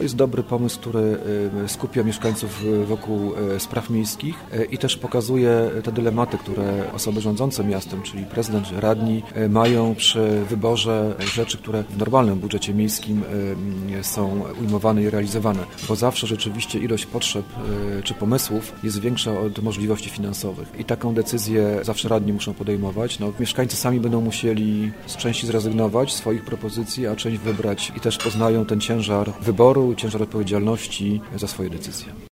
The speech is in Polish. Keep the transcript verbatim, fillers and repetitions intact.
jest dobry pomysł, który skupia mieszkańców wokół spraw miejskich i też pokazuje te dylematy, które osoby rządzące miastem, czyli prezydent, radni, mają przy wyborze rzeczy, które w normalnym budżecie miejskim są ujmowane i realizowane, bo zawsze rzeczywiście ilość potrzeb czy pomysłów jest większa od możliwości finansowych i taką decyzję zawsze radni muszą podejmować. No, mieszkańcy sami będą musieli z części zrezygnować z swoich propozycji, a część wybrać i też poznają ten ciężar wyboru, ciężar odpowiedzialności za swoje decyzje.